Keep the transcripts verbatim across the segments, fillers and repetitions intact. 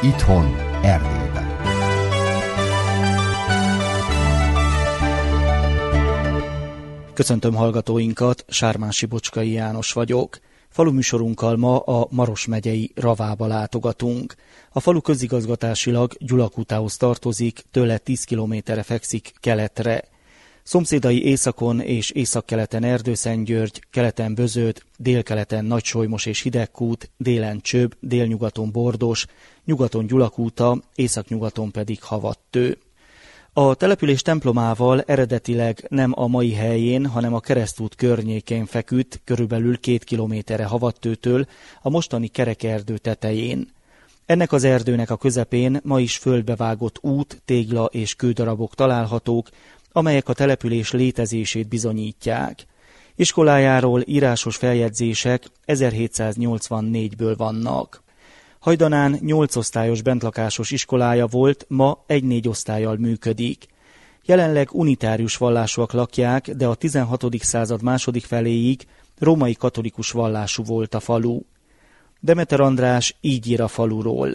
Itthon, Erdélyben. Köszöntöm hallgatóinkat, Sármási Bocskai János vagyok. Faluműsorunkkal ma a Maros megyei Ravába látogatunk. A falu közigazgatásilag Gyulakutához tartozik, tőle tíz kilométerre fekszik keletre. Szomszédai északon és északkeleten Erdőszentgyörgy, keleten Böződ, délkeleten Nagysolymos és Hidegkút, délen Csöb, délnyugaton Bordos, nyugaton Gyulakúta, északnyugaton pedig Havattő. A település templomával eredetileg nem a mai helyén, hanem a Keresztút környékén feküdt, körülbelül két kilométerre Havattőtől, a mostani Kerekerdő tetején. Ennek az erdőnek a közepén ma is földbevágott út, tégla és kődarabok találhatók, amelyek a település létezését bizonyítják. Iskolájáról írásos feljegyzések ezerhétszáznyolcvannégyből vannak. Hajdanán nyolc osztályos bentlakásos iskolája volt, ma egy-négy osztállyal működik. Jelenleg unitárius vallásúak lakják, de a tizenhatodik század második feléig római katolikus vallású volt a falu. Demeter András így ír a faluról.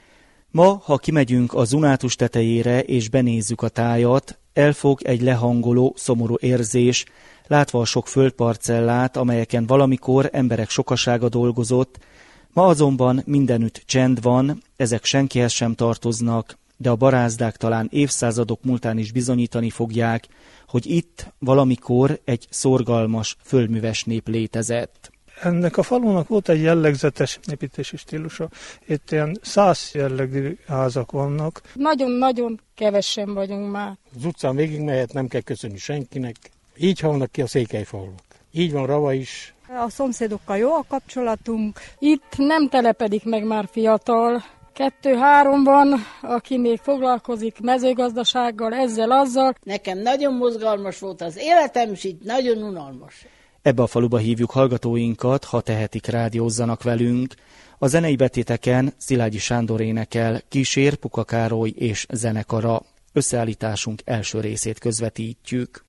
Ma, ha kimegyünk a Zunátus tetejére és benézzük a tájat, elfog egy lehangoló, szomorú érzés, látva a sok földparcellát, amelyeken valamikor emberek sokasága dolgozott. Ma azonban mindenütt csend van, ezek senkihez sem tartoznak, de a barázdák talán évszázadok múltán is bizonyítani fogják, hogy itt valamikor egy szorgalmas, földműves nép létezett. Ennek a falunak volt egy jellegzetes építési stílusa. Itt ilyen száz jellegű házak vannak. Nagyon-nagyon kevesen vagyunk már. Az utcán végig mehet, nem kell köszönni senkinek. Így halnak ki a székelyfalvak. Így van Rava is. A szomszédokkal jó a kapcsolatunk. Itt nem telepedik meg már fiatal. Kettő-három van, aki még foglalkozik mezőgazdasággal, ezzel-azzal. Nekem nagyon mozgalmas volt az életem, és itt nagyon unalmas. Ebbe a faluba hívjuk hallgatóinkat, ha tehetik, rádiózzanak velünk. A zenei betéteken Szilágyi Sándor énekel, kísér Puka Károly és zenekara. Összeállításunk első részét közvetítjük.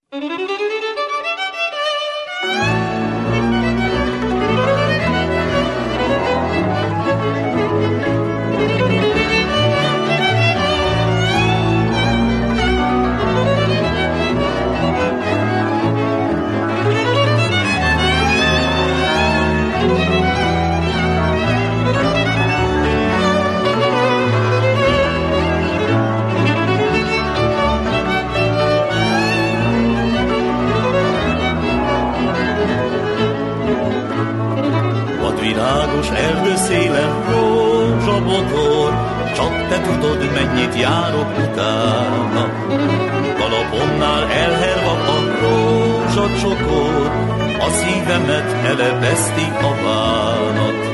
Virágos erdőszélen rózsabokor, csak te tudod, mennyit járok utána. Kalapomnál elherva a rózsacsokor, a szívemet elepeszti a bánat.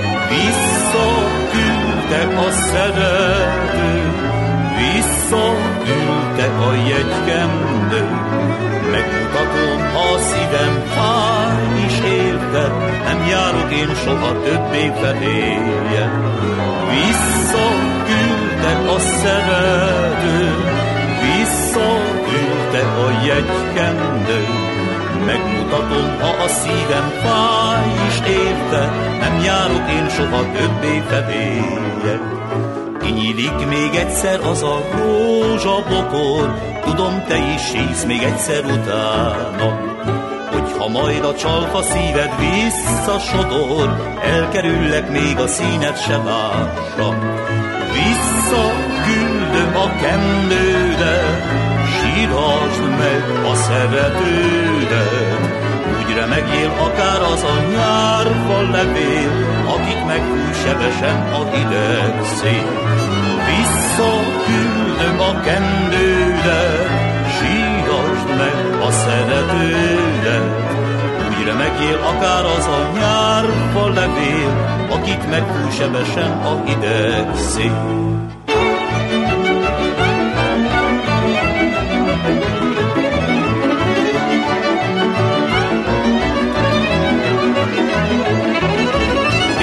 Visszaküldte a szerető, visszaküldte a jegykendő. Megmutatom, a szívem fáj is érte, nem járok én soha többé feléje. Visszaküldte a szerető, visszaküldte a jegykendő. Megmutatom, ha a szívem fáj is érte, nem járok én soha többé feléje. Kinyílik még egyszer az a rózsabokor, tudom, te is sísz még egyszer utána. Hogyha majd a csalfa szíved visszasodor, elkerüllek, még a színed se lássa. Visszaküldöm a kendődet, sírasd meg a szeretődet. Úgy remegjél akár az a nyárfa levél, akit megfúj sebesen a hideg szél. Visszaküldöm a kendődet, sírasd meg a szeretődet. Úgy remegjél akár az a nyárfa levél, akit megfúj sebesen a hideg szél.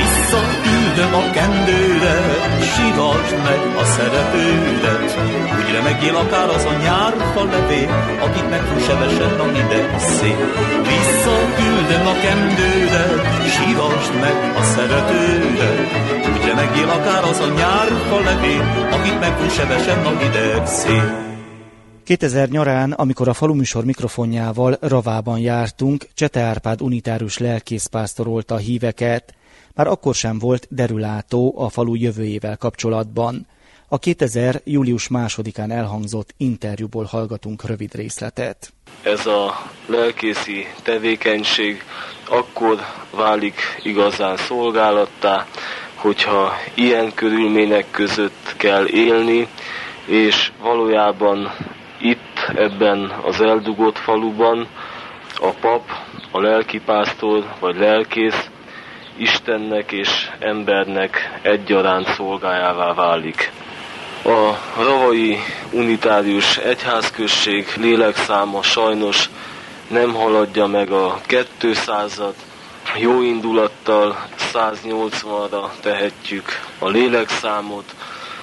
Visszaküldöm a kendődet, sírasd meg a szeretődet. Úgy Remegjél akár az a nyárfa levél, akit megfúsevesen a hideg szél. Visszaküldöm a kendődet, sírasd meg a szeretődet. Úgy remegjél akár az a nyárfa levél, akit megfúsevesen a hideg szél. kétezer nyarán, amikor a faluműsor mikrofonjával Ravában jártunk, Csete Árpád unitárius lelkész pásztorolta a híveket. Már akkor sem volt derülátó a falu jövőjével kapcsolatban. A kétezer július másodikán elhangzott interjúból hallgatunk rövid részletet. Ez a lelkészi tevékenység akkor válik igazán szolgálattá, hogyha ilyen körülmények között kell élni, és valójában itt, ebben az eldugott faluban a pap, a lelkipásztor vagy lelkész Istennek és embernek egyaránt szolgájává válik. A ravai unitárius egyházközség lélekszáma sajnos nem haladja meg a kétszázat. Jó indulattal száznyolcvanra tehetjük a lélekszámot.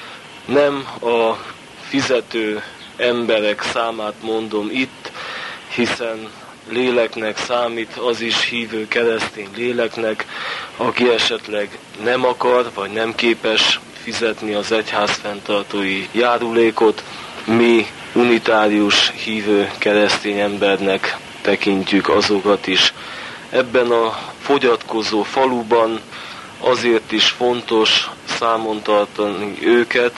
Nem a fizető emberek számát mondom itt, hiszen léleknek számít az is hívő keresztény léleknek, aki esetleg nem akar, vagy nem képes fizetni az egyház fenntartói járulékot. Mi unitárius hívő keresztény embernek tekintjük azokat is. Ebben a fogyatkozó faluban azért is fontos számon tartani őket,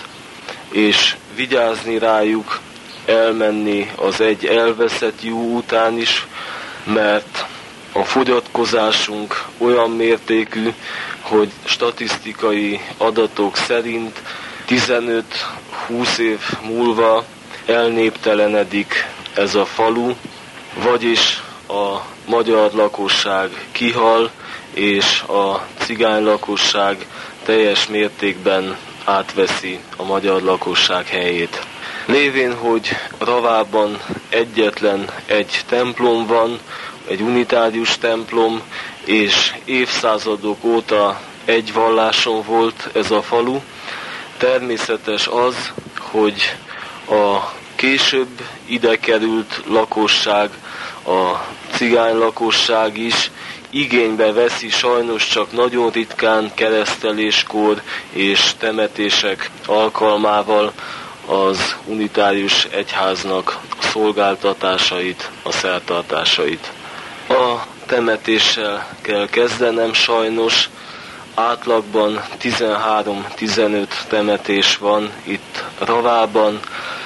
és vigyázni rájuk, elmenni az egy elveszett jó után is, mert a fogyatkozásunk olyan mértékű, hogy statisztikai adatok szerint tizenöt-húsz év múlva elnéptelenedik ez a falu, vagyis a magyar lakosság kihal, és a cigány lakosság teljes mértékben átveszi a magyar lakosság helyét. Lévén, hogy Ravában egyetlen egy templom van, egy unitárius templom, és évszázadok óta egy valláson volt ez a falu, természetes az, hogy a később ide került lakosság, a cigány lakosság is igénybe veszi sajnos csak nagyon ritkán kereszteléskor és temetések alkalmával az unitárius egyháznak a szolgáltatásait, a szertartásait. A temetéssel kell kezdenem sajnos, átlagban tizenhárom-tizenöt temetés van itt Ravában.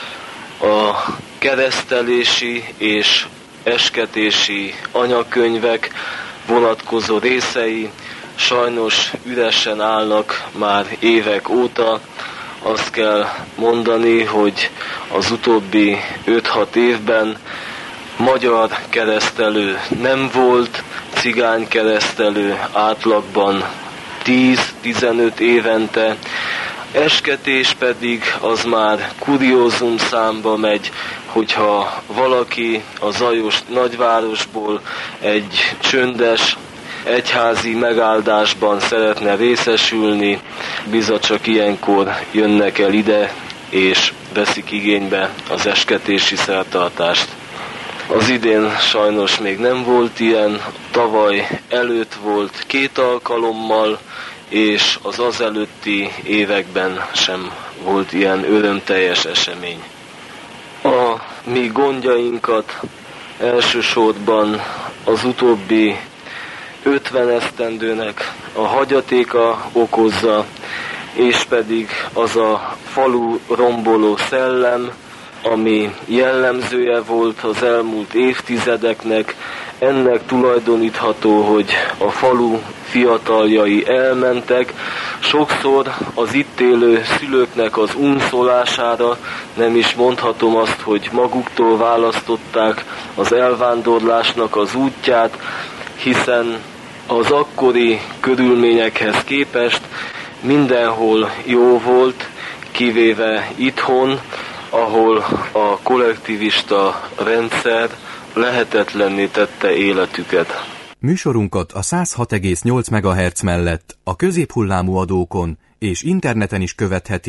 A keresztelési és esketési anyakönyvek vonatkozó részei sajnos üresen állnak már évek óta. Azt kell mondani, hogy az utóbbi öt-hat évben magyar keresztelő nem volt, cigány keresztelő átlagban tíz-tizenöt évente, esketés pedig az már kuriózum számba megy, hogyha valaki a zajos nagyvárosból egy csöndes egyházi megáldásban szeretne részesülni, bizony csak ilyenkor jönnek el ide, és veszik igénybe az esketési szertartást. Az idén sajnos még nem volt ilyen, tavaly előtt volt két alkalommal, és az azelőtti években sem volt ilyen örömteljes esemény. A mi gondjainkat elsősorban az utóbbi ötven esztendőnek a hagyatéka okozza, és pedig az a falu romboló szellem, ami jellemzője volt az elmúlt évtizedeknek. Ennek tulajdonítható, hogy a falu fiataljai elmentek, sokszor az itt élő szülőknek az unszolására, nem is mondhatom azt, hogy maguktól választották az elvándorlásnak az útját, hiszen az akkori körülményekhez képest mindenhol jó volt, kivéve itthon, ahol a kollektivista rendszer lehetetlenné tette életüket. Műsorunkat a száz hat egész nyolc megahertz mellett a középhullámú adókon és interneten is követhetik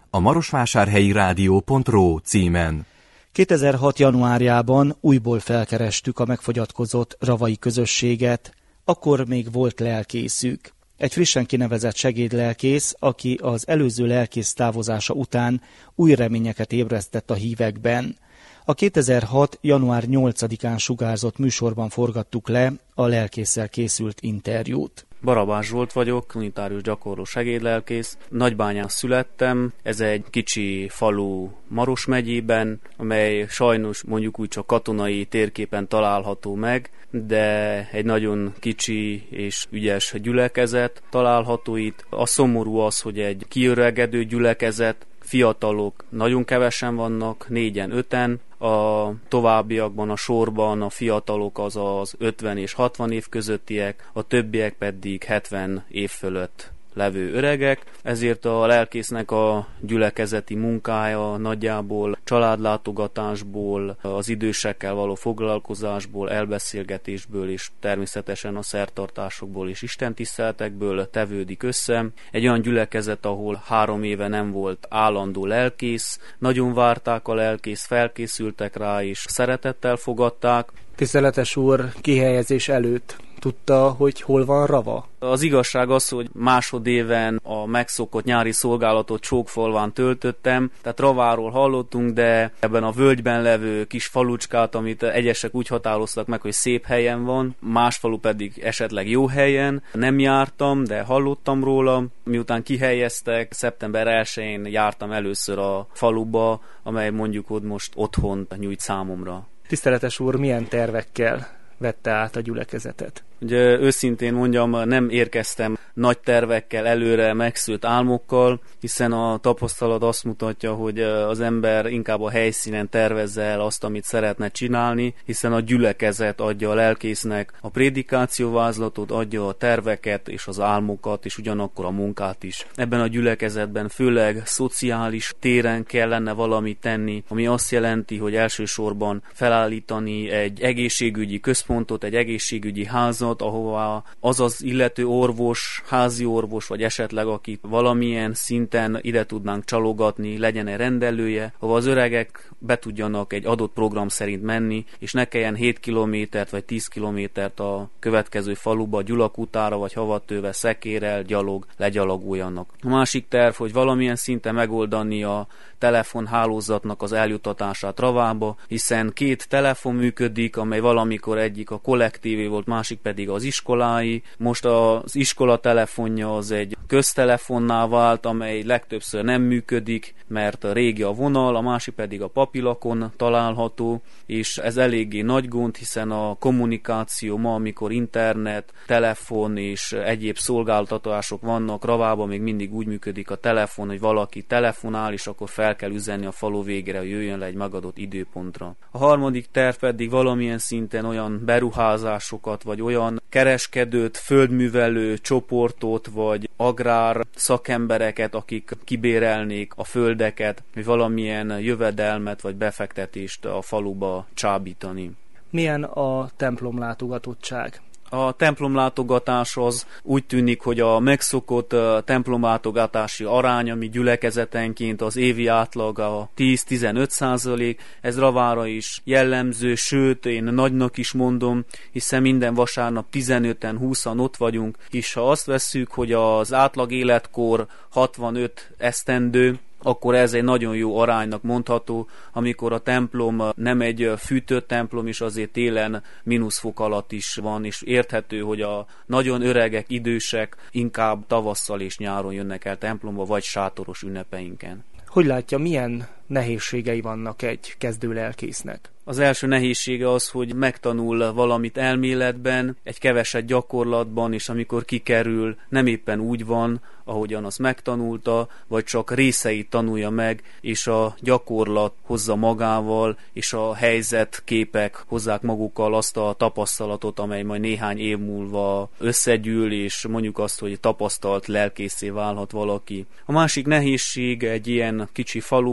a marosvásárhelyi rádió pont ro címen. kétezer-hat januárjában újból felkerestük a megfogyatkozott ravai közösséget, akkor még volt lelkészük. Egy frissen kinevezett segédlelkész, aki az előző lelkész távozása után új reményeket ébresztett a hívekben. A kétezer-hat. január nyolcadikán sugárzott műsorban forgattuk le a lelkésszel készült interjút. Barabás Zsolt vagyok, unitárius gyakorló segédlelkész. Nagybányán születtem, ez egy kicsi falu Maros megyében, amely sajnos mondjuk úgy csak katonai térképen található meg, de egy nagyon kicsi és ügyes gyülekezet található itt. A szomorú az, hogy egy kiöregedő gyülekezet, fiatalok nagyon kevesen vannak, négyen, öten, a továbbiakban a sorban a fiatalok az az ötven és hatvan év közöttiek, a többiek pedig hetven év fölött levő öregek, ezért a lelkésznek a gyülekezeti munkája nagyjából családlátogatásból, az idősekkel való foglalkozásból, elbeszélgetésből és természetesen a szertartásokból és istentiszteletekből tevődik össze. Egy olyan gyülekezet, ahol három éve nem volt állandó lelkész, nagyon várták a lelkész, felkészültek rá és szeretettel fogadták. Tiszteletes úr, kihelyezés előtt tudta, hogy hol van Rava? Az igazság az, hogy másodéven a megszokott nyári szolgálatot Csókfalván töltöttem, tehát Raváról hallottunk, de ebben a völgyben levő kis falucskát, amit egyesek úgy határoztak meg, hogy szép helyen van, más falu pedig esetleg jó helyen. Nem jártam, de hallottam róla. Miután kihelyeztek, szeptember elsején jártam először a faluba, amely mondjuk ott most otthont nyújt számomra. Tiszteletes úr, milyen tervekkel vette át a gyülekezetet? Ugye őszintén mondjam, nem érkeztem nagy tervekkel, előre megszült álmokkal, hiszen a tapasztalat azt mutatja, hogy az ember inkább a helyszínen tervezze el azt, amit szeretne csinálni, hiszen a gyülekezet adja a lelkésznek a prédikációvázlatot, adja a terveket és az álmokat, és ugyanakkor a munkát is. Ebben a gyülekezetben főleg szociális téren kellene valamit tenni, ami azt jelenti, hogy elsősorban felállítani egy egészségügyi központot, egy egészségügyi házat, ahova az az illető orvos, házi orvos, vagy esetleg akit valamilyen szinten ide tudnánk csalogatni, legyen egy rendelője, ahova az öregek be tudjanak egy adott program szerint menni, és ne kelljen hét kilométert vagy tíz kilométert a következő faluba, Gyulakutára vagy Havatőve szekérrel, gyalog, legyalogoljanak. A másik terv, hogy valamilyen szinten megoldani a telefonhálózatnak az eljutatását Ravába, hiszen két telefon működik, amely valamikor egyik a kollektívé volt, másik pedig az iskolái. Most az iskola telefonja az egy köztelefonná vált, amely legtöbbször nem működik, mert a régi a vonal, a másik pedig a papilakon található, és ez eléggé nagy gond, hiszen a kommunikáció ma, amikor internet, telefon és egyéb szolgáltatások vannak, Ravában még mindig úgy működik a telefon, hogy valaki telefonál, és akkor fel kell üzenni a falu végére, hogy jöjjön le egy megadott időpontra. A harmadik terv pedig valamilyen szinten olyan beruházásokat, vagy olyan kereskedőt, földművelő csoportot, vagy agrár szakembereket, akik kibérelnék a földeket, vagy valamilyen jövedelmet, vagy befektetést a faluba csábítani. Milyen a templom látogatottság? A templomlátogatás az úgy tűnik, hogy a megszokott templomlátogatási arány, ami gyülekezetenként az évi átlag a tíz-tizenöt százalék, ez Ravára is jellemző, sőt én nagynak is mondom, hiszen minden vasárnap tizenöten, húszan ott vagyunk, és ha azt vesszük, hogy az átlag életkor hatvanöt esztendő, akkor ez egy nagyon jó aránynak mondható, amikor a templom nem egy fűtött templom, és azért télen mínuszfok alatt is van, és érthető, hogy a nagyon öregek, idősek inkább tavasszal és nyáron jönnek el templomba, vagy sátoros ünnepeinken. Hogy látja, milyen nehézségei vannak egy kezdő lelkésznek? Az első nehézsége az, hogy megtanul valamit elméletben, egy keveset gyakorlatban, és amikor kikerül, nem éppen úgy van, ahogyan azt megtanulta, vagy csak részeit tanulja meg, és a gyakorlat hozza magával, és a helyzetképek hozzák magukkal azt a tapasztalatot, amely majd néhány év múlva összegyűl, és mondjuk azt, hogy tapasztalt lelkészé válhat valaki. A másik nehézség egy ilyen kicsi faluba,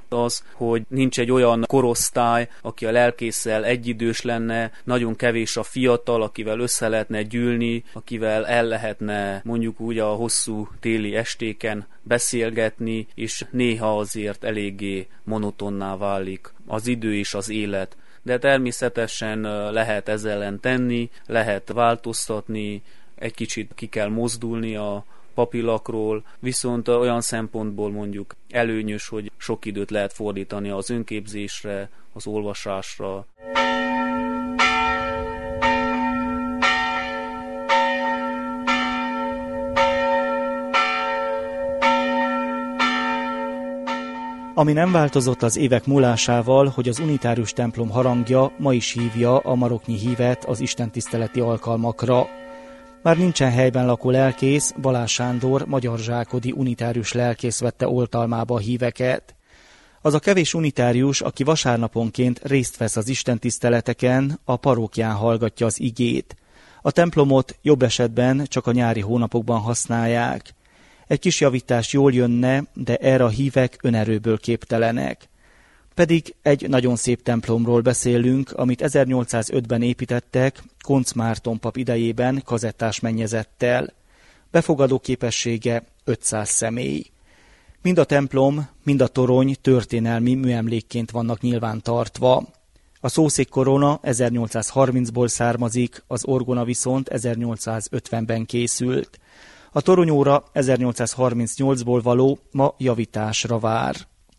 az, hogy nincs egy olyan korosztály, aki a lelkésszel egyidős lenne, nagyon kevés a fiatal, akivel össze lehetne gyűlni, akivel el lehetne mondjuk úgy a hosszú téli estéken beszélgetni, és néha azért eléggé monotonná válik az idő és az élet. De természetesen lehet ezzel ellen tenni, lehet változtatni, egy kicsit ki kell mozdulni a papillakról, viszont olyan szempontból mondjuk előnyös, hogy sok időt lehet fordítani az önképzésre, az olvasásra. Ami nem változott az évek múlásával, hogy az unitárius templom harangja ma is hívja a maroknyi hívet az istentiszteleti alkalmakra. Már nincsen helyben lakó lelkész, Balázs Sándor magyarzsákodi unitárius lelkész vette oltalmába a híveket. Az a kevés unitárius, aki vasárnaponként részt vesz az istentiszteleteken, a parókján hallgatja az igét. A templomot jobb esetben csak a nyári hónapokban használják. Egy kis javítás jól jönne, de erre a hívek önerőből képtelenek. Pedig egy nagyon szép templomról beszélünk, amit ezernyolcszázötben építettek, Koncz Márton pap idejében kazettás mennyezettel. Befogadó képessége ötszáz személy. Mind a templom, mind a torony történelmi műemlékként vannak nyilván tartva. A szószékkorona ezernyolcszázharmincból származik, az orgona viszont ezernyolcszázötvenben készült. A toronyóra ezernyolcszázharmincnyolcból való, ma javításra vár.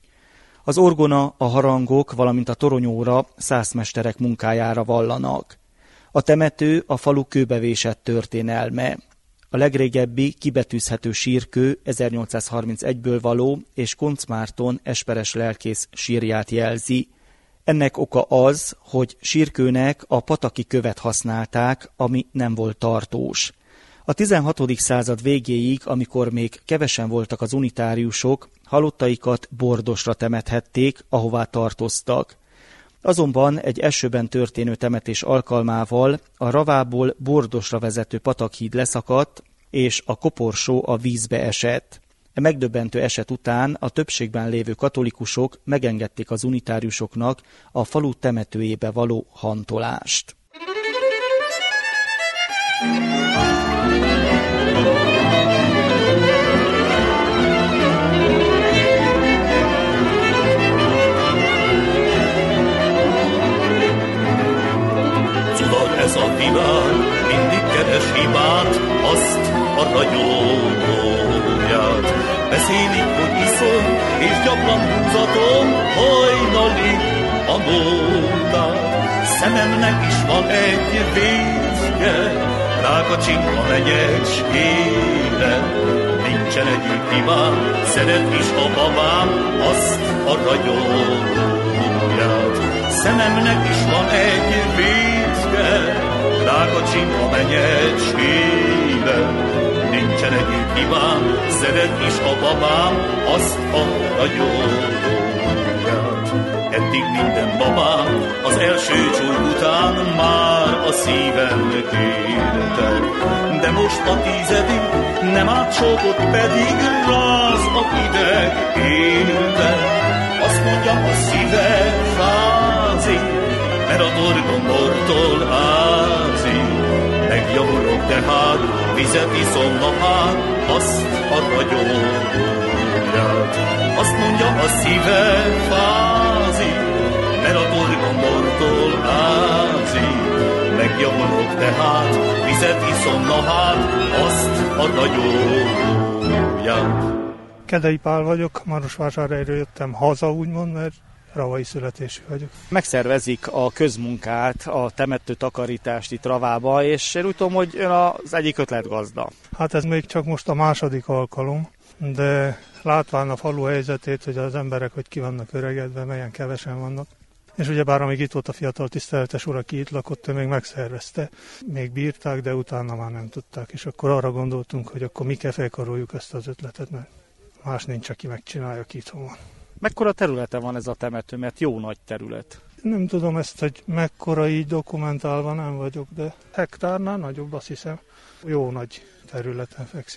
Az orgona, a harangok, valamint a toronyóra százmesterek munkájára vallanak. A temető a falu kőbevésett történelme. A legrégebbi kibetűzhető sírkő ezernyolcszázharmincegyből való és Koncz Márton esperes lelkész sírját jelzi. Ennek oka az, hogy sírkőnek a pataki követ használták, ami nem volt tartós. A tizenhatodik század végéig, amikor még kevesen voltak az unitáriusok, halottaikat Bordosra temethették, ahová tartoztak. Azonban egy esőben történő temetés alkalmával a Ravából Bordosra vezető patakhíd leszakadt, és a koporsó a vízbe esett. E megdöbbentő eset után a többségben lévő katolikusok megengedték az unitáriusoknak a falu temetőjébe való hantolást. Ez a világ mindig keres hibát, azt a ragyogóját. Beszélik, hogy iszom, és gyakran húzatom hajnalig a módát. Szememnek is van egy vécke, drága csinka menyecskére. Nincsen együtt hibám, szeret is a babám, azt a ragyogóját. Szememnek is van egy vécke, drága csinka menyecskére. Nincsen együtt hibám, szeret is a babám, azt a ragyogóját. Eddig minden babám az első csók után már a szívem kérte. De most a tizedik nem átcsókott, pedig ráz a hideg érte. Azt mondja, a szíve fázik, mert a dorgombortól ázik. Megjavulok tehát, vizet iszom napán, azt a ragyogóját. Azt mondja, a szíve fázik, mert a dorgombortól ázik. Megjavulok tehát, vizet iszom napán, azt a ragyogóját. Kedei Pál vagyok, Marosvásárhelyről jöttem haza, úgymond, mert ravai születésű vagyok. Megszervezik a közmunkát, a temető takarítást itt Ravába, és én úgy tudom, hogy ön az egyik ötletgazda. Hát ez még csak most a második alkalom, de látván a falu helyzetét, hogy az emberek, hogy ki vannak öregedve, melyen kevesen vannak. És ugyebár amíg itt volt a fiatal tiszteletes úr, aki itt lakott, ő még megszervezte. Még bírták, de utána már nem tudták. És akkor arra gondoltunk, hogy akkor mi kell felkaroljuk ezt az ötletet, mert más nincs, aki megcsinálja, aki itthon van. Mekkora területe van ez a temető, mert jó nagy terület? Nem tudom ezt, hogy mekkora így dokumentálva nem vagyok, de hektárnál nagyobb, azt hiszem. Jó nagy területen fekszik.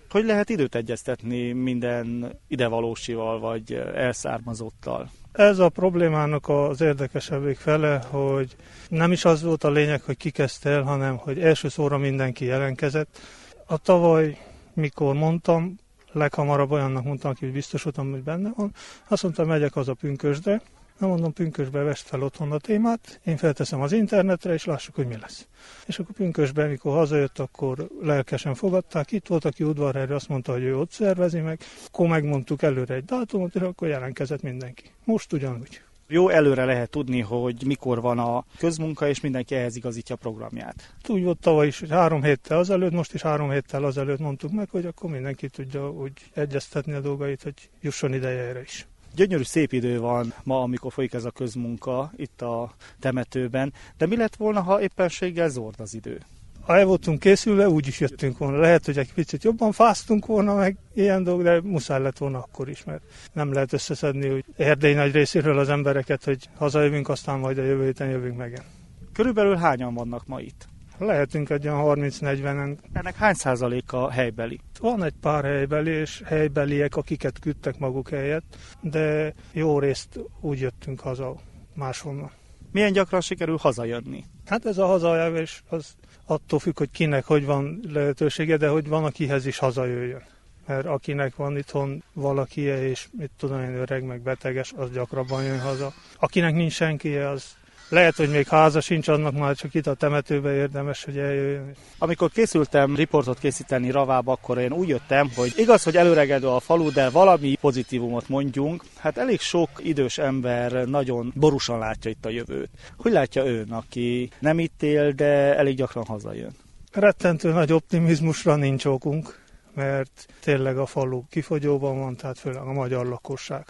Hogy lehet időt egyeztetni minden idevalósival vagy elszármazottal? Ez a problémának az érdekesebbik fele, hogy nem is az volt a lényeg, hogy ki kezdte el, hanem hogy első szóra mindenki jelentkezett. A tavaly, mikor mondtam, leghamarabb olyannak mondtam, aki biztos voltam, hogy benne van, azt mondtam, megyek haza pünkösdre. Nem mondom, pünkösbe vest fel otthon a témát, én felteszem az internetre, és lássuk, hogy mi lesz. És akkor pünkösben, mikor hazajött, akkor lelkesen fogadták. Itt volt, aki udvarhelyre azt mondta, hogy ő ott szervezi meg. Akkor megmondtuk előre egy dátumot, és akkor jelentkezett mindenki. Most ugyanúgy. Jó, előre lehet tudni, hogy mikor van a közmunka, és mindenki ehhez igazítja a programját. Úgy volt tavaly is, hogy három héttel azelőtt, most is három héttel azelőtt mondtuk meg, hogy akkor mindenki tudja úgy egyeztetni a dolgait, hogy jusson ideje erre is. Gyönyörű szép idő van ma, amikor folyik ez a közmunka itt a temetőben, de mi lett volna, ha éppenséggel zord az idő? Ha el voltunk készülve, úgy is jöttünk volna. Lehet, hogy egy picit jobban fáztunk volna meg ilyen dolgok, de muszáj lett volna akkor is, mert nem lehet összeszedni úgy Erdély nagy részéről az embereket, hogy hazajövünk, aztán majd a jövő héten jövünk meg. Körülbelül hányan vannak ma itt? Lehetünk egy olyan harminc-negyvenen. Ennek hány százaléka helybeli? Van egy pár helybeli, és helybeliek, akiket küldtek maguk helyett, de jó részt úgy jöttünk haza máshonnan. Milyen gyakran sikerül hazajönni? Hát ez a hazajövés az attól függ, hogy kinek hogy van lehetősége, de hogy van, akihez is hazajöjjön. Mert akinek van itthon valakije, és mit tudom én, öreg meg beteges, az gyakrabban jön haza. Akinek nincs senkije, az lehet, hogy még háza sincs, annak már csak itt a temetőbe érdemes, hogy eljöjjön. Amikor készültem riportot készíteni Ravába, akkor én úgy jöttem, hogy igaz, hogy előregedő a falu, de valami pozitívumot mondjunk. Hát elég sok idős ember nagyon borúsan látja itt a jövőt. Hogy látja ön, aki nem itt él, de elég gyakran hazajön? Rettentő nagy optimizmusra nincs okunk, mert tényleg a falu kifogyóban van, tehát főleg a magyar lakosság.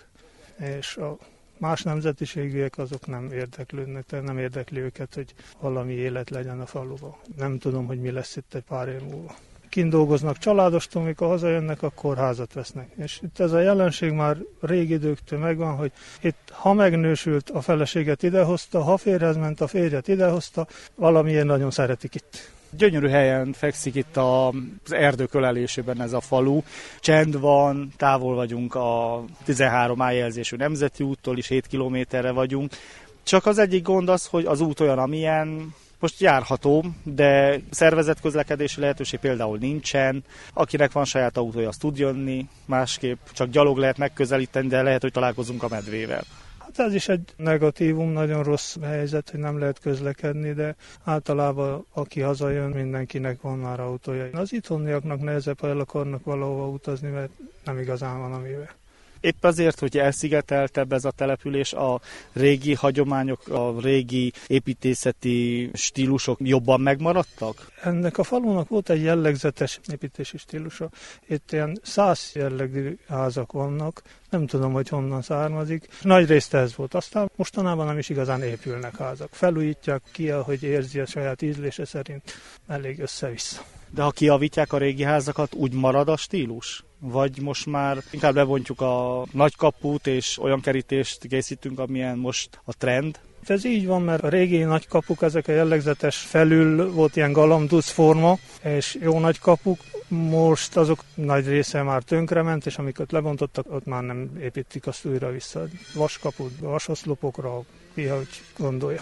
És a más nemzetiségűek azok nem érdeklődnek, tehát nem érdekli őket, hogy valami élet legyen a faluban. Nem tudom, hogy mi lesz itt egy pár év múlva. Kint dolgoznak családostól, amikor hazajönnek, akkor házat vesznek. És itt ez a jelenség már régi időktől megvan, hogy itt ha megnősült, a feleséget idehozta, ha férjhez ment, a férjet idehozta, valamiért nagyon szeretik itt. Gyönyörű helyen fekszik itt az erdők ölelésében ez a falu. Csend van, távol vagyunk a tizenhárom á jelzésű nemzeti úttól is, hét kilométerre vagyunk. Csak az egyik gond az, hogy az út olyan, amilyen most járható, de szervezett közlekedési lehetőség például nincsen. Akinek van saját autója, az tud jönni, másképp csak gyalog lehet megközelíteni, de lehet, hogy találkozunk a medvével. Hát ez is egy negatívum, nagyon rossz helyzet, hogy nem lehet közlekedni, de általában aki hazajön, mindenkinek van már autója. Az itthoniaknak nehezebb, ha el akarnak valahova utazni, mert nem igazán van amivel. Épp azért, hogy elszigeteltebb ez a település, a régi hagyományok, a régi építészeti stílusok jobban megmaradtak? Ennek a falunak volt egy jellegzetes építési stílusa. Itt ilyen szász jellegű házak vannak, nem tudom, hogy honnan származik. Nagy részt ez volt. Aztán mostanában nem is igazán épülnek házak. Felújítják ki, ahogy érzi a saját ízlése szerint, elég össze-vissza. De ha kijavítják a régi házakat, úgy marad a stílus? Vagy most már inkább lebontjuk a nagykaput, és olyan kerítést készítünk, amilyen most a trend? Ez így van, mert a régi nagykapuk, ezek a jellegzetes felül volt ilyen galamdusz forma, és jó nagykapuk, most azok nagy része már tönkrement, és amiket lebontottak, ott már nem építik azt újra vissza. Vaskaput, vasoszlopokra, ki, hogy gondolja.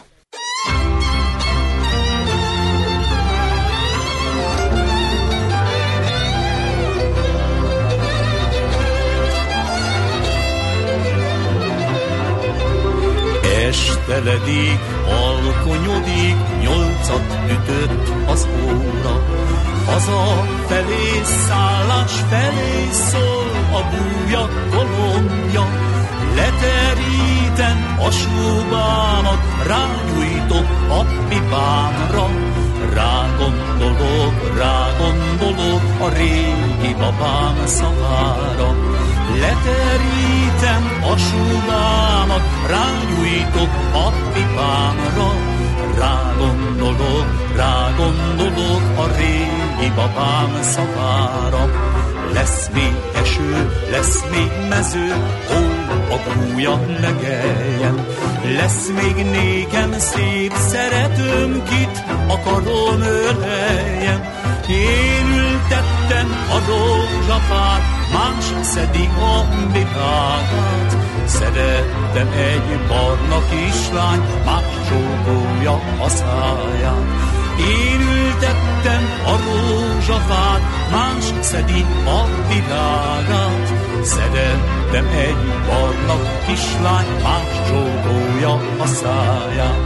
Esteledik, alkonyodik, nyolcat ütött az óra. Haza felé, szállás felé szól a bújja kolomja. Leterítem a súbámat, rágyújtok a pipámra. Rágondolok, rágondolok a régi babám szavára. Leterítem a súbámat, rágyújtok a pipámra. Rágondolok, rágondolok a régi babám szavára. Lesz még eső, lesz még mező, ó, a gúlya legeljen. Lesz még nékem szép szeretőm, kit akarom öleljen. Én ültem ültettem a rózsafát, más szedi a virágát. Szerettem egy barna kislány, más csókolja a száját. Én ültettem a rózsafát, más szedi a virágát. Szerettem egy barna kislány, más csókolja a száját.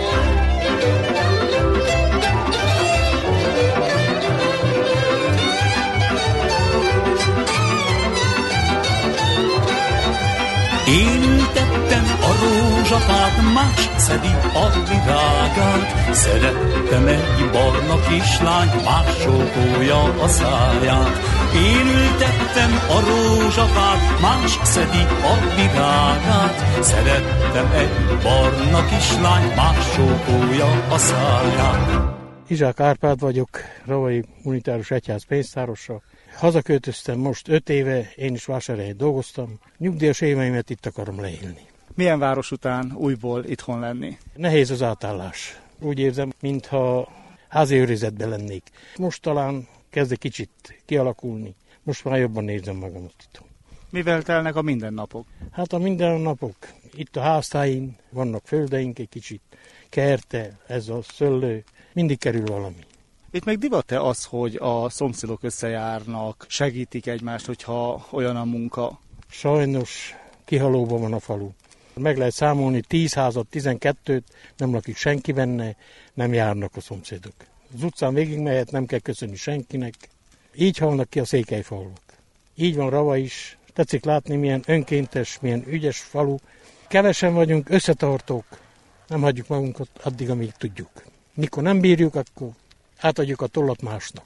Én ültettem a rózsafát, más szedi a virágát. Szerettem egy barna kislány, más csókolja a száját. Én ültettem a rózsafát, más szedi a virágát. Szerettem egy barna kislány, más csókolja a száját. Izsák Árpád vagyok, Ravai Unitárius Egyház pénztárosa. Hazaköltöztem most öt éve, én is Vásárhelyen dolgoztam. Nyugdíjas éveimet itt akarom leélni. Milyen város után újból itthon lenni? Nehéz az átállás. Úgy érzem, mintha házi őrizetben lennék. Most talán kezd egy kicsit kialakulni. Most már jobban érzem magamat itthon. Mivel telnek a mindennapok? Hát a mindennapok. Itt a háztáin vannak földeink egy kicsit. Kerte, ez a szőlő. Mindig kerül valami. Itt meg divat-e az, hogy a szomszédok összejárnak, segítik egymást, hogyha olyan a munka? Sajnos kihalóban van a falu. Meg lehet számolni tíz házat, tizenkettőt, nem lakik senki benne, nem járnak a szomszédok. Az utcán végig mehet, nem kell köszönni senkinek. Így halnak ki a székelyfalvak. Így van Rava is. Tetszik látni, milyen önkéntes, milyen ügyes falu. Kevesen vagyunk, összetartók. Nem hagyjuk magunkat addig, amíg tudjuk. Mikor nem bírjuk, akkor átadjuk a tollat másnak.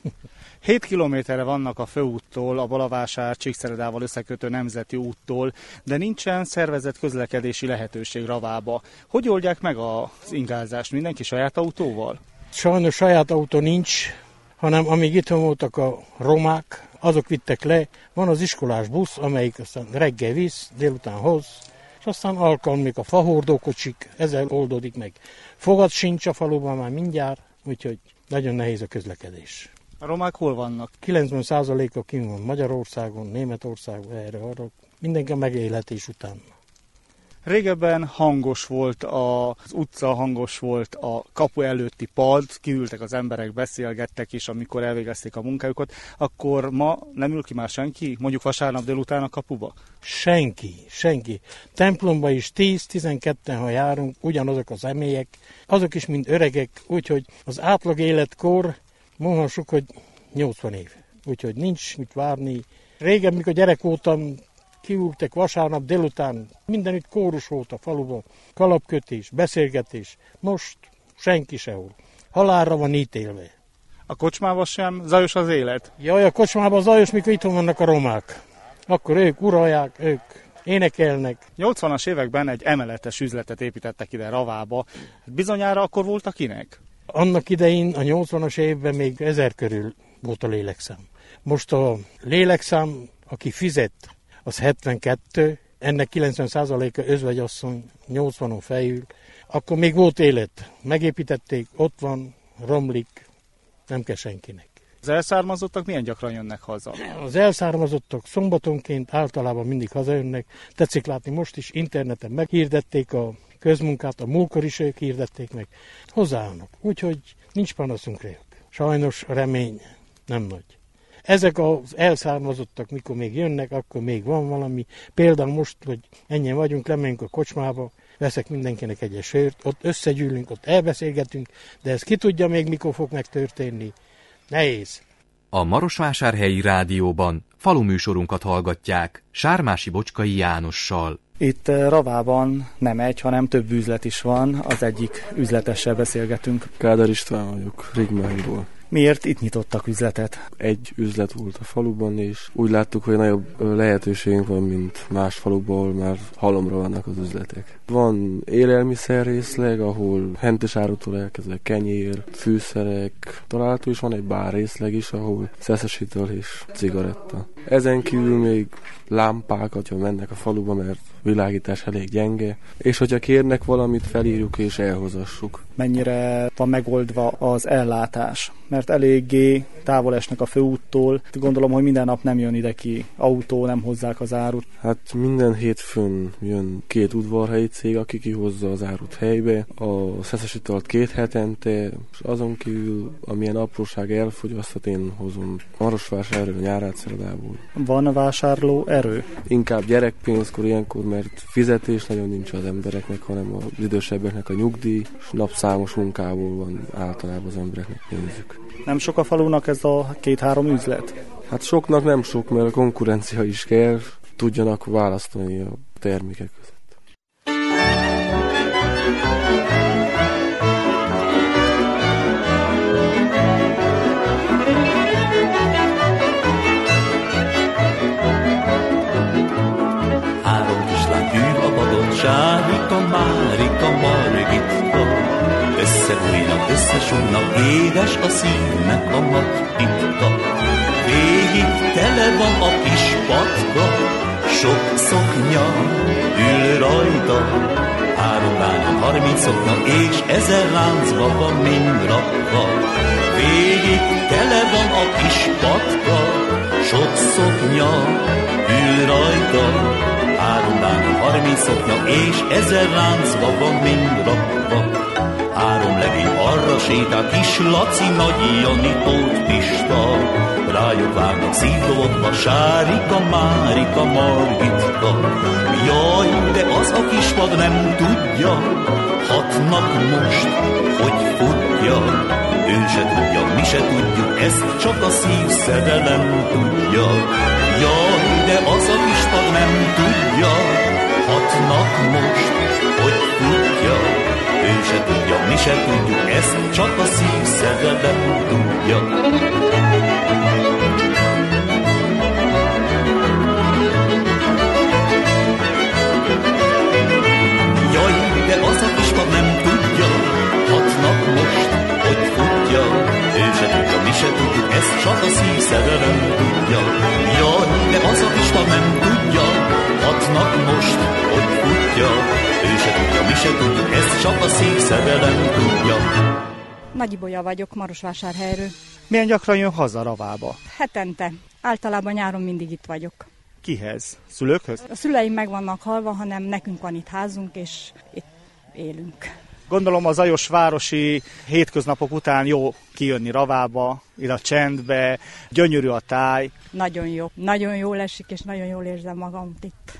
hét kilométerre vannak a főúttól, a Balavásár Csíkszeredával összekötő nemzeti úttól, de nincsen szervezett közlekedési lehetőség Ravába. Hogy oldják meg az ingázást? Mindenki saját autóval? Sajnos saját autó nincs, hanem amíg itthon voltak a romák, azok vittek le. Van az iskolás busz, amelyik aztán reggel visz, délután hoz, és aztán alkalmik a fahordókocsik, ezzel oldódik meg. Fogad sincs a faluban már mindjárt, úgyhogy nagyon nehéz a közlekedés. A romák hol vannak? kilencven százaléka kint van Magyarországon, Németországon, erre-arra. Mindenki a megélhetés után. Régebben hangos volt az utca, hangos volt a kapu előtti pad, kiültek az emberek, beszélgettek is, amikor elvégezték a munkájukat. Akkor ma nem ül ki már senki? Mondjuk vasárnap délután a kapuba? Senki, senki. Templomba is tíz-tizenketten, ha járunk, ugyanazok az emélyek, azok is mind öregek, úgyhogy az átlag életkor mondhassuk, hogy nyolcvan év. Úgyhogy nincs mit várni. Régen, mikor gyerek voltam, kiültek vasárnap délután, mindenütt kórus volt a faluban, kalapkötés, beszélgetés. Most senki sehol. Halálra van ítélve. A kocsmában sem zajos az élet? Jaj, a kocsmában zajos, mikor itthon vannak a romák. Akkor ők uralják, ők énekelnek. nyolcvanas években egy emeletes üzletet építettek ide Ravába. Bizonyára akkor volt akinek? Annak idején a nyolcvanas évben még ezer körül volt a lélekszám. Most a lélekszám, aki fizet, az hetvenkettő, ennek kilencven százaléka özvegyasszony, nyolcvanon fejül, akkor még volt élet. Megépítették, ott van, romlik, nem kell senkinek. Az elszármazottak milyen gyakran jönnek haza? Az elszármazottak szombatonként általában mindig hazajönnek. Tetszik látni, most is interneten meghirdették a közmunkát, a múltkor is ők hirdették meg. Hozzáállnak, úgyhogy nincs panaszunk rájuk. Sajnos a remény nem nagy. Ezek az elszármazottak, mikor még jönnek, akkor még van valami. Például most, hogy ennyien vagyunk, lemegyünk a kocsmába, veszek mindenkinek egy sört, ott összegyűlünk, ott elbeszélgetünk, de ez ki tudja még, mikor fog megtörténni. Nehéz. A Marosvásárhelyi Rádióban faluműsorunkat hallgatják Sármási Bocskai Jánossal. Itt Ravában nem egy, hanem több üzlet is van. Az egyik üzletessel beszélgetünk. Kádár István vagyok, Rigmányból. Miért itt nyitottak üzletet? Egy üzlet volt a faluban, és úgy láttuk, hogy nagyobb lehetőségünk van, mint más falukból, mert halomra vannak az üzletek. Van élelmiszer részleg, ahol hentes árutól elkezdve kenyér, fűszerek található, és van egy bár részleg is, ahol szeszes ital és cigaretta. Ezen kívül még lámpák, hogyha mennek a faluba, mert világítás elég gyenge, és hogyha kérnek valamit, felírjuk és elhozassuk. Mennyire van megoldva az ellátás, mert eléggé távol esnek a főúttól. Gondolom, hogy minden nap nem jön ide ki autó, nem hozzák az árut. Hát minden hétfőn jön két udvarhelyi cég, aki kihozza az árut helybe, a szeszes italt két hetente, és azon kívül, amilyen apróság elfogyasztat, én hozom Marosvásárról, Nyárádszeredából. Van a vásárló erő? Inkább gyerekpénzkor, ilyenkor, mert fizetés nagyon nincs az embereknek, hanem az idősebbeknek a nyugdíj, és napszámos munkából van általában az embereknek pénzük. Nem sok a falunak ez a két-három üzlet? Hát soknak nem sok, mert a konkurencia is kell, tudjanak választani a termékek között. Három kislány ül a padon, Sárika, Márika, Margitka. Összebújnak, összesúgnak, édes a szívnek a matika. Végig tele van a kis patka, sok szoknya ül rajta. Három lányon harmincoknak, és ezer láncba van mind rakva. Végig tele van a kis patka, sok szoknya ül rajta. Három lányon harmincoknak, és ezer láncba van mind rakva. Három legény arra sétál, kis Laci, Nagy Jani, Tóth Pista. Rájuk várnak szívdobogva, Sárika, Márika, Margitka. Jaj, de az a kispad nem tudja, hatnak most, hogy futja. Ő se tudja, mi se tudjuk, ezt csak a szívszerelem tudja. Jaj, de az a kispad nem tudja, hatnak most, hogy futja. Ő se tudja, mi se tudjuk, ezt csak a szívszerelem tudja. Jaj, de az a kispad nem tudja, hatnak most, hogy futja. Ő se tudja, mi se tudjuk, ezt csak a szívszerelem tudja. Jaj, de az a kispad nem tudja, hatnak most, hogy futja. Ő se tudja, mi se tudjuk, ezt csak a szívszerelem tudja. Nagy Ibolya vagyok, Marosvásárhelyről. Milyen gyakran jön haza Ravába? Hetente. Általában nyáron mindig itt vagyok. Kihez? Szülőkhöz? A szüleim meg vannak halva, hanem nekünk van itt házunk, és itt élünk. Gondolom a zajos városi hétköznapok után jó kijönni Ravába, ide a csendbe, gyönyörű a táj. Nagyon jó. Nagyon jól esik, és nagyon jól érzem magam itt.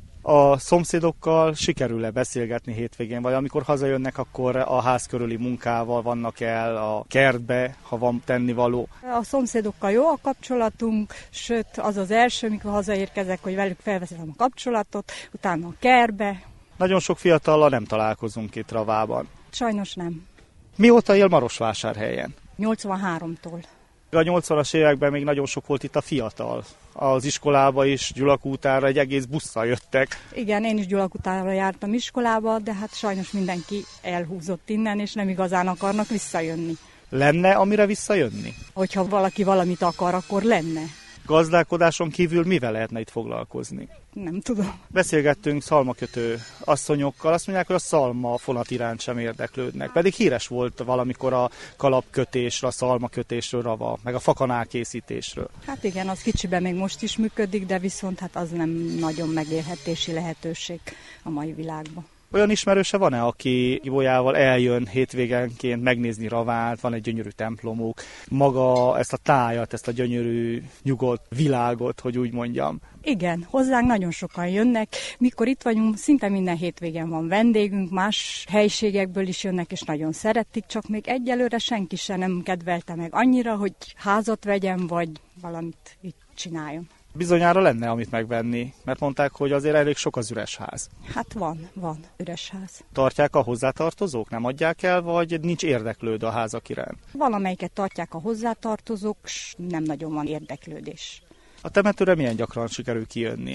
A szomszédokkal sikerül-e beszélgetni hétvégén, vagy amikor hazajönnek, akkor a ház körüli munkával vannak el a kertbe, ha van tennivaló? A szomszédokkal jó a kapcsolatunk, sőt az az első, mikor hazaérkezek, hogy velük felveszem a kapcsolatot, utána a kertbe. Nagyon sok fiatallal nem találkozunk itt Ravában. Sajnos nem. Mióta él Marosvásárhelyen? nyolcvanháromtól. A nyolcvanas években még nagyon sok volt itt a fiatal. Az iskolába is, Gyulak útára egy egész busszal jöttek. Igen, én is Gyulak útára jártam iskolába, de hát sajnos mindenki elhúzott innen, és nem igazán akarnak visszajönni. Lenne, amire visszajönni? Hogyha valaki valamit akar, akkor lenne. Gazdálkodáson kívül mivel lehetne itt foglalkozni? Nem tudom. Beszélgettünk szalmakötő asszonyokkal, azt mondják, hogy a szalma fonat iránt sem érdeklődnek. Pedig híres volt valamikor a kalapkötésről, a szalmakötésről, Rava, meg a fakanál készítésről. Hát igen, az kicsiben még most is működik, de viszont hát az nem nagyon megélhetési lehetőség a mai világban. Olyan ismerőse van-e, aki Ibolyával eljön hétvégenként megnézni Ravát, van egy gyönyörű templomuk, maga ezt a tájat, ezt a gyönyörű, nyugodt világot, hogy úgy mondjam? Igen, hozzánk nagyon sokan jönnek. Mikor itt vagyunk, szinte minden hétvégen van vendégünk, más helyiségekből is jönnek, és nagyon szeretik, csak még egyelőre senki sem nem kedvelte meg annyira, hogy házat vegyen, vagy valamit itt csináljon. Bizonyára lenne, amit megvenni, mert mondták, hogy azért elég sok az üres ház. Hát van, van üres ház. Tartják a hozzátartozók, nem adják el, vagy nincs érdeklődő a házak iránt? Valamelyiket tartják a hozzátartozók, s nem nagyon van érdeklődés. A temetőre milyen gyakran sikerül kijönni?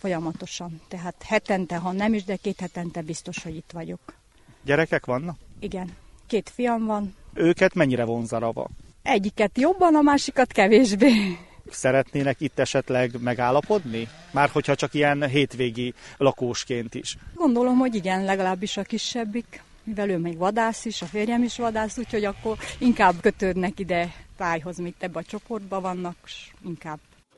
folyamatosan. Tehát hetente, ha nem is, de két hetente biztos, hogy itt vagyok. Gyerekek vannak? Igen, két fiam van. Őket mennyire vonz a Rava? Egyiket jobban, a másikat kevésbé. Szeretnének itt esetleg megállapodni? Már hogyha csak ilyen hétvégi lakósként is. Gondolom, hogy igen, legalábbis a kisebbik, mivel ő még vadász is, a férjem is vadász, úgyhogy akkor inkább kötődnek ide tájhoz, mint ebbe a csoportban vannak, és inkább.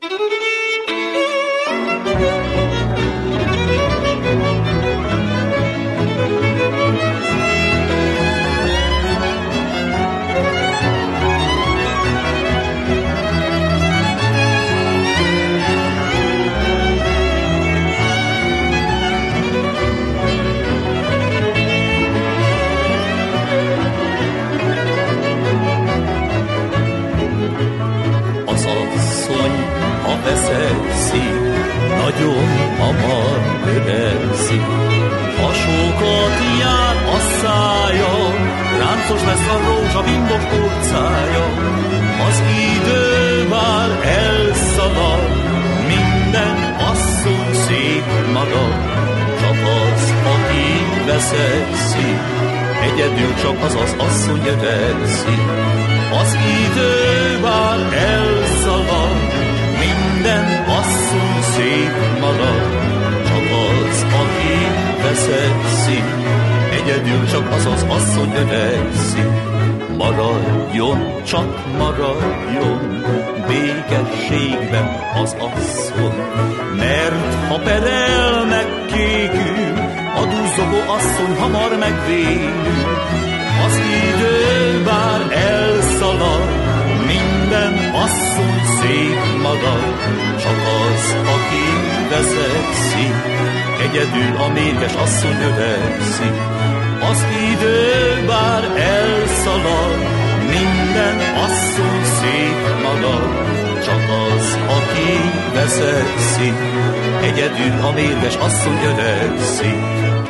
Veszekszik, nagyon hamar öregszik. Hasókat jár a szája, ráncos lesz a rózsa bimbok orcája. Az idő már elszalad, minden asszony szép marad. Csak az, aki veszekszik, egyedül csak az az asszony öregszik. Az idő már elszalad, minden asszony szép marad, csak az, aki veszekszik, egyedül csak az az asszony öregszik. Maradjon, csak maradjon békességben az asszony, mert ha perelmek kékül, a duzzogó asszony hamar megvénül. Az idő bár elszalad, minden asszony szép marad, csak az, aki veszekszik, egyedül a mérges asszony öregszik. Az idő bár elszalad, minden asszony szép marad, csak az, aki veszekszik, egyedül a mérges asszony öregszik.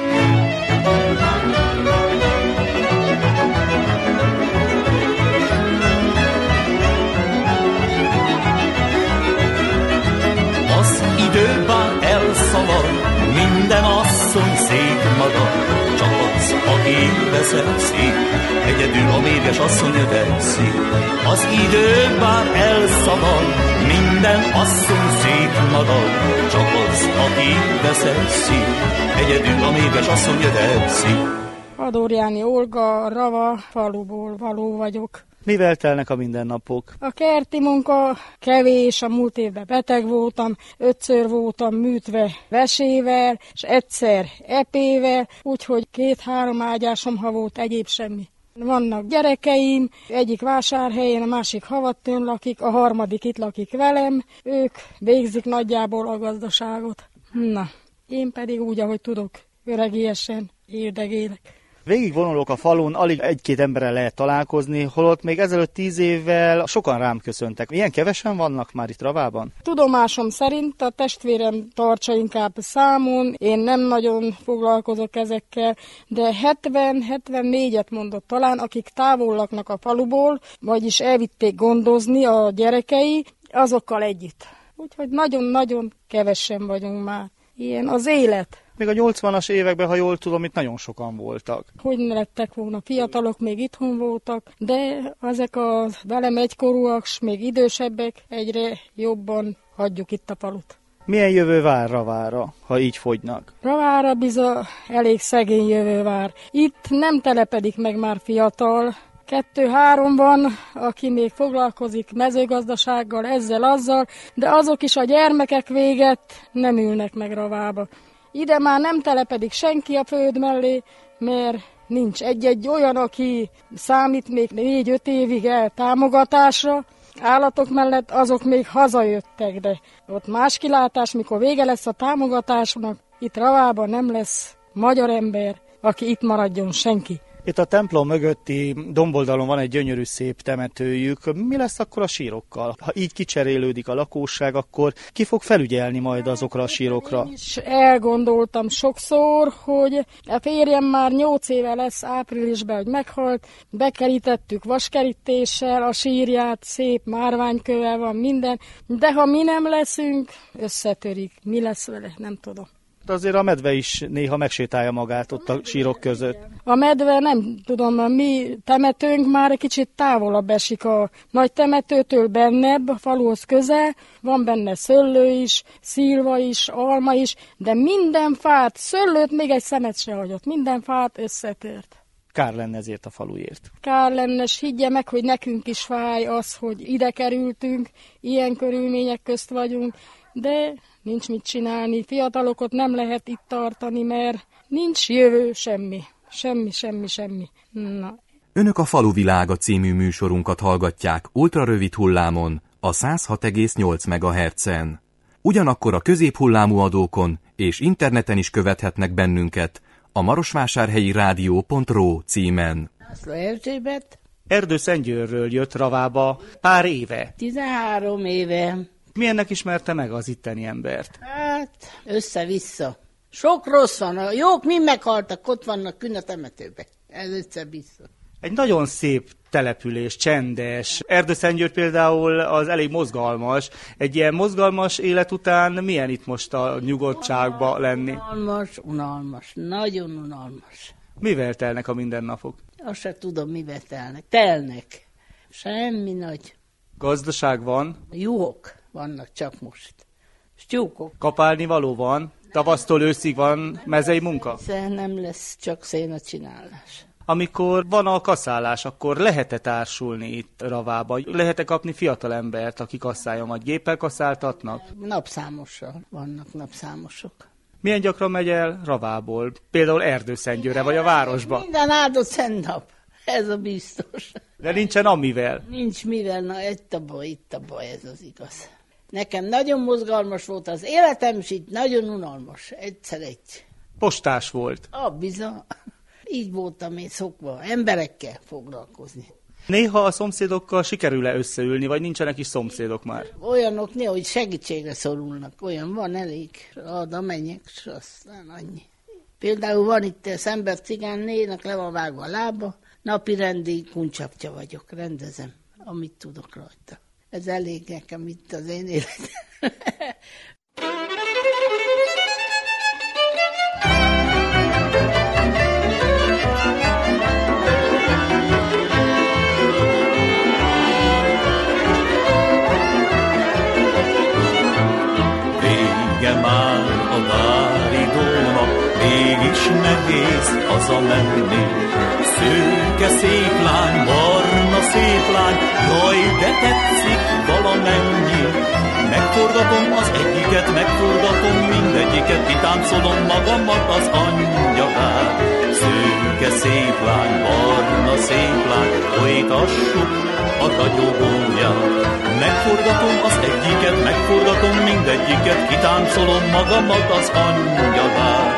Idő bár elszalad, minden asszony szép marad, csak az, aki veszekszik, egyedül a mérges asszony öregszik. Az idő bár elszalad, minden asszony szép marad, csak az, aki veszekszik, egyedül a mérges asszony öregszik. Adorjáni Olga, Rava faluból való vagyok. Mivel telnek a mindennapok? A kerti munka kevés, a múlt évben beteg voltam, ötször voltam műtve vesével, és egyszer epével, úgyhogy két-három ágyásom, ha volt, egyéb semmi. Vannak gyerekeim, egyik Vásárhelyen, a másik Havattön lakik, a harmadik itt lakik velem, ők végzik nagyjából a gazdaságot. Na, én pedig úgy, ahogy tudok, öregiesen érdegélek. Végig vonulok a falun, alig egy-két emberrel lehet találkozni, holott még ezelőtt tíz évvel sokan rám köszöntek. Milyen kevesen vannak már itt Ravában? Tudomásom szerint a testvérem tartsa inkább számon, én nem nagyon foglalkozok ezekkel, de hetven-hetvennégyet mondott talán, akik távol laknak a faluból, vagyis elvitték gondozni a gyerekei, azokkal együtt. Úgyhogy nagyon-nagyon kevesen vagyunk már. Ilyen az élet. Még a nyolcvanas években, ha jól tudom, itt nagyon sokan voltak. Hogy ne lettek volna, fiatalok még itthon voltak, de ezek a velem egykorúak, s még idősebbek egyre jobban hagyjuk itt a falut. Milyen jövő vár Ravára, ha így fogynak? Ravára bizony elég szegény jövő vár. Itt nem telepedik meg már fiatal. Kettő-három van, aki még foglalkozik mezőgazdasággal, ezzel, azzal, de azok is a gyermekek véget nem ülnek meg Ravába. Ide már nem telepedik senki a föld mellé, mert nincs egy-egy olyan, aki számít még négy-öt évig el támogatásra. Állatok mellett azok még hazajöttek, de ott más kilátás, mikor vége lesz a támogatásnak, itt Ravában nem lesz magyar ember, aki itt maradjon senki. Itt a templom mögötti domboldalon van egy gyönyörű szép temetőjük. Mi lesz akkor a sírokkal? Ha így kicserélődik a lakosság, akkor ki fog felügyelni majd azokra a sírokra? Én is elgondoltam sokszor, hogy a férjem már nyolc éve lesz áprilisban, hogy meghalt. Bekerítettük vaskerítéssel, a sírját szép márványkövel van minden, de ha mi nem leszünk, összetörik. Mi lesz vele? Nem tudom. De azért a medve is néha megsétálja magát ott a sírok között. A medve, nem tudom, a mi temetőnk már egy kicsit távolabb esik a nagy temetőtől, bennebb, a faluhoz közel. Van benne szőlő is, szilva is, alma is, de minden fát, szőlőt még egy szemet se hagyott, minden fát összetört. Kár lenne ezért a faluért. Kár lenne, s higgye meg, hogy nekünk is fáj az, hogy ide kerültünk, ilyen körülmények közt vagyunk, de nincs mit csinálni. Fiatalokat nem lehet itt tartani, mert nincs jövő, semmi. Semmi, semmi, semmi. Na. Önök a Faluvilága című műsorunkat hallgatják ultrarövid hullámon, a száz hat egész nyolc megahertzen. Ugyanakkor a középhullámú adókon és interneten is követhetnek bennünket a marosvásárhelyi rádió pont ro címen. Erdőszentgyőrről jött Ravába pár éve. tizenhárom éve. Milyennek ismerte meg az itteni embert? Hát, össze-vissza. Sok rossz van. A jók mind meghaltak, ott vannak kün a temetőben. Ez össze-vissza. Egy nagyon szép település, csendes. Erdőszentgyőr például az elég mozgalmas. Egy ilyen mozgalmas élet után milyen itt most a nyugodtságba lenni? Unalmas, unalmas. Nagyon unalmas. Mivel telnek a mindennapok? Azt se tudom, mivel telnek. Telnek. Semmi nagy. Gazdaság van? Juhok vannak csak most. Tyúkok. Kapálni való van? Tavasztól őszig van mezei munka? Hiszen nem lesz csak szénacsinálás. Amikor van a kaszálás, akkor lehet-e társulni itt Ravába? Lehet-e kapni fiatal embert, aki kasszálja, majd géppel kaszáltatnak? Napszámossal vannak napszámosok. Milyen gyakran megy el Ravából? Például Erdőszentgyőrre vagy a városba? Minden áldott szent nap. Ez a biztos. De nincsen amivel? Nincs mivel, na itt a baj, itt a baj, ez az igaz. Nekem nagyon mozgalmas volt az életem, és itt nagyon unalmas. Egyszer egy. Postás volt. A bizony. Így voltam én szokva, emberekkel foglalkozni. Néha a szomszédokkal sikerül-e összeülni, vagy nincsenek is szomszédok már? Olyanok néha, hogy segítségre szorulnak. Olyan van elég, ad a menjek, és aztán annyi. Például van itt a Szember cigánnének, le van vágva a lába, napi rendi kuncsaptya vagyok, rendezem, amit tudok rajta. Ez elég nekem itt az én életem. Vége már a vári dónak, mégis nehéz hazamenni. Szőke szép lány, barna szép lány, jaj, de tetszik valamennyi. Megforgatom az egyiket, megforgatom mindegyiket, kitáncolom magamat az angyalát. Szőke szép lány, barna szép lány, folytassuk a ragyogóját. Megforgatom az egyiket, megforgatom mindegyiket, kitáncolom magamat az angyalát.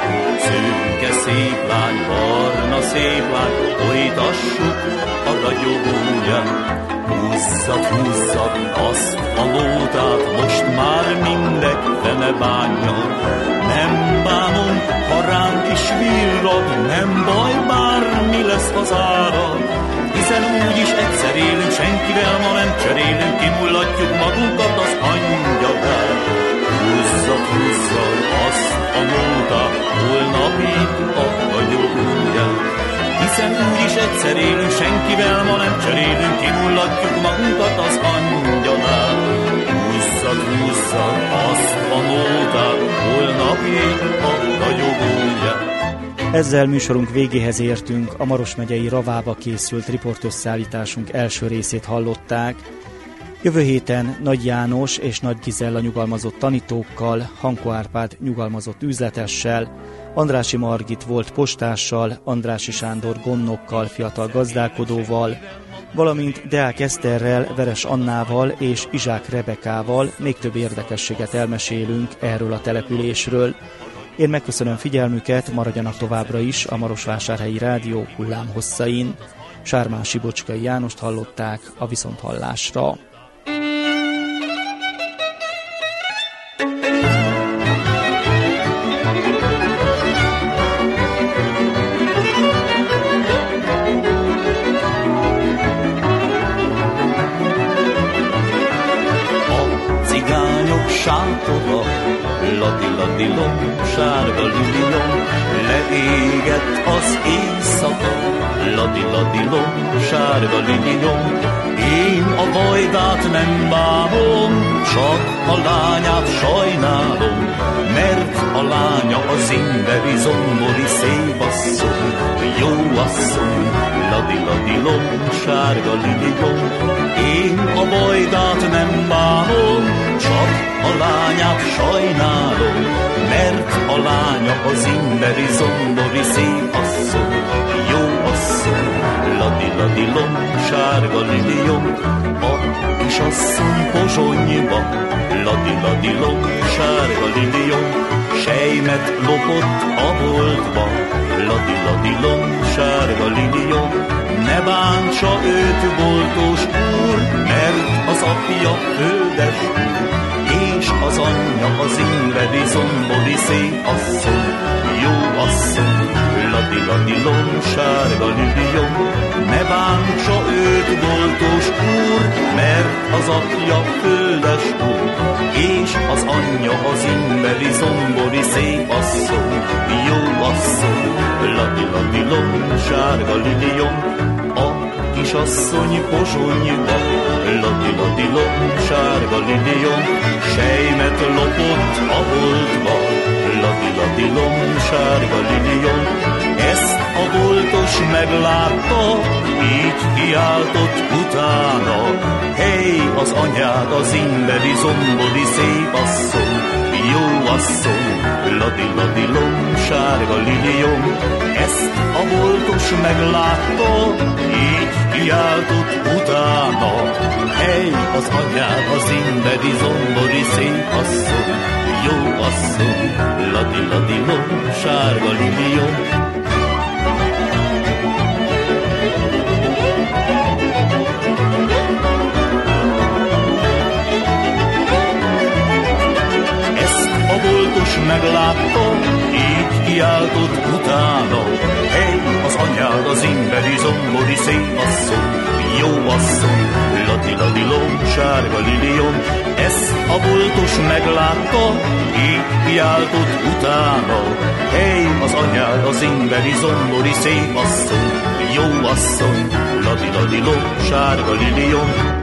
Szőke szép lány, barna szép lány, folytassuk a ragyogóját. Húzzad, húzzad azt a nótát, most már mindek fene bánja. Nem bánom, ha ránk is virrad, nem baj, bármi lesz az ára. Hiszen úgyis egyszer élünk, senkivel ma nem cserélünk, kimullatjuk magunkat az angyalát. Húzzad, húzzad azt a nótát, holnapig a ragyogóját. Hiszen úgyis egyszer élünk, senkivel ma nem cserélünk, kimullatjuk magunkat az angyalát. Húzzad, húzzad azt a nótát, holnapig a ragyogóját. Ezzel műsorunk végéhez értünk, a Maros megyei Ravába készült riportösszállításunk első részét hallották. Jövő héten Nagy János és Nagy Gizella nyugalmazott tanítókkal, Hankó Árpád nyugalmazott üzletessel, Andrássy Margit volt postással, Andrássy Sándor gondnokkal, fiatal gazdálkodóval, valamint Deák Eszterrel, Veres Annával és Izsák Rebekával még több érdekességet elmesélünk erről a településről. Én megköszönöm figyelmüket, maradjanak továbbra is a Marosvásárhelyi Rádió hullámhosszain. Sármán Sibocskai Jánost hallották, a viszonthallásra. Sátora, ladi-ladi-lom, sárga liliom, leégett az éjszaka, ladi-ladi-lom, sárga liliom. Én a vajdát nem bánom, csak a lányát sajnálom, mert a lánya az imberi zombori szép asszony, jó asszony, ladi-ladi-lom, sárga liliom. Én a vajdát nem bánom, csak a lányát sajnálom, mert a lánya az imberi zombori szép asszony, jó asszony, ladi-ladi-lom, sárga liliom. A kisasszony Pozsonyba, ladi-ladi-lom, sárga liliom, sejmet lopott a boltba, ladi-ladi-lom, sárga liliom. Ne bántsa őt, boltos úr, mert az apja földes úr, és az anyja az imberi zombori szép asszony, jó asszony, ladi-ladi-lom, sárga liliom. Ne bántsa őt, boltos úr, mert az apja földes úr, és az anyja az imberi zombori szép asszony, jó asszony, ladi-ladi-lom, sárga liliom. A kisasszony Pozsonyba, ladi-ladi-lom, sárga liliom, sejmet lopott a boltba, ladi-ladi-lom, sárga liliom. Ezt a boltos meglátta, így kiáltott utána, hely, az anyád az imberi zombori szép asszony, jó asszony, ladi-ladi-lom, sárga liliom. Ezt a boltos meglátta, így kiáltott utána, hely, az anyád az imberi zombori szép asszony, jó asszony, ladi-ladi-lom, sárga liliom. Meglátta, így kiáltott utána, hely, az anyád az imberi zombori szép asszony, jó asszony, ladi-ladi-lom, sárga liliom. Ezt a boltos meglátta, így kiáltott utána, hely, az anyád az imberi zombori szép asszony, jó asszony, ladi-ladi-lom, sárga liliom.